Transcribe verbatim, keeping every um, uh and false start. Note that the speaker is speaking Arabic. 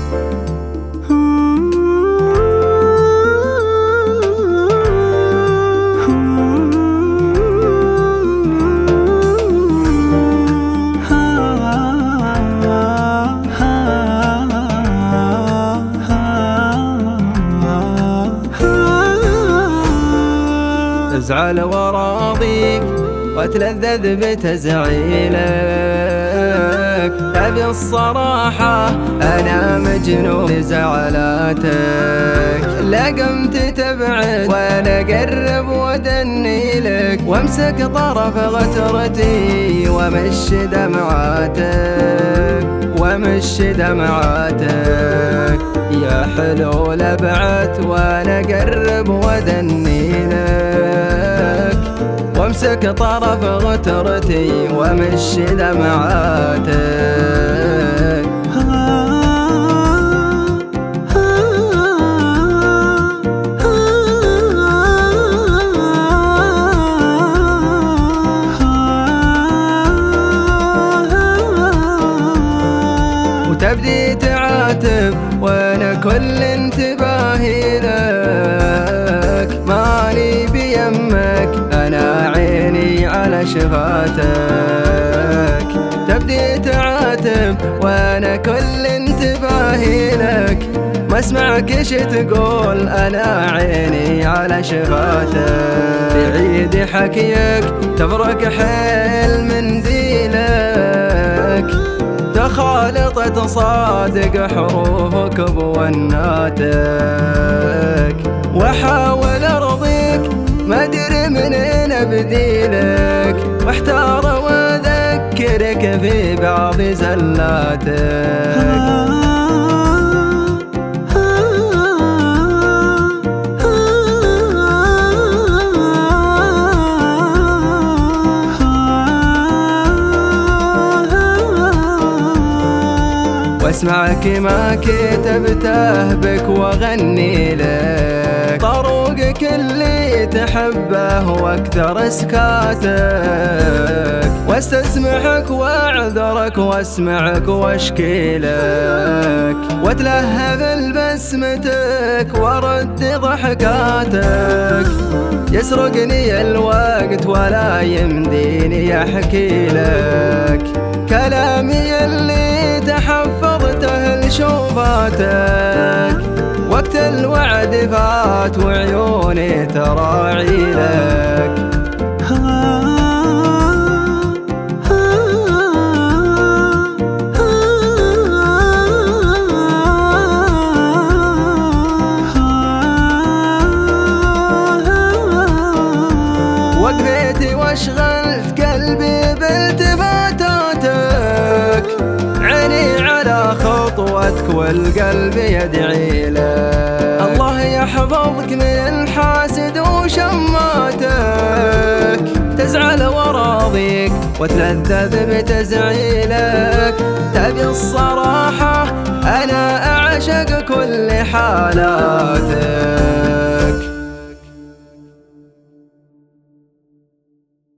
أزعل وراضيك واتلذذ بتزعيلك، أبي الصراحة أنا مجنون زعلاتك. لا قمت تبعد وأنا أقرب وأدنيلك، وامسك طرف غترتي ومش دمعاتك ومش دمعاتك. يا حلو لبعت وأنا أقرب وأدنيلك، وامسك طرف غترتي ومش دمعاتك. وتبدي تعاتب وانا كل انتباهي لك، ماني بيمك انا عيني على شفاتك. تبدي تعاتب وانا كل انتباهي لك، ما اسمعك ايش تقول انا عيني على شفاتك. بعيد حكيك تبرك حيل من ديلك، تخالطت صادق حروفك بوناتك. واحاول ارضيك ما ادري منين ابديلك، واحتار واذكرك في بعض زلاتك. واسمعك ما كتبته بك واغني لك، طروقك اللي تحبه واكثر اسكاتك. واستسمحك واعذرك واسمعك واشكي لك، واتلهف ببسمتك وارد ضحكاتك. يسرقني الوقت ولا يمديني احكي لك، كلامي اللي تحفظته لشوفاتك. وقت الوعد فات وعيوني تراعي لك. وقفيتي واشغلت قلبي بالتفاتاتك، عيني على خطوتك والقلب يدعي لك. الله يحفظك من الحاسد وشماتك، تزعل وراضيك وتلذذ بتزعيلك. تبي الصراحة أنا أعشق كل حالاتك.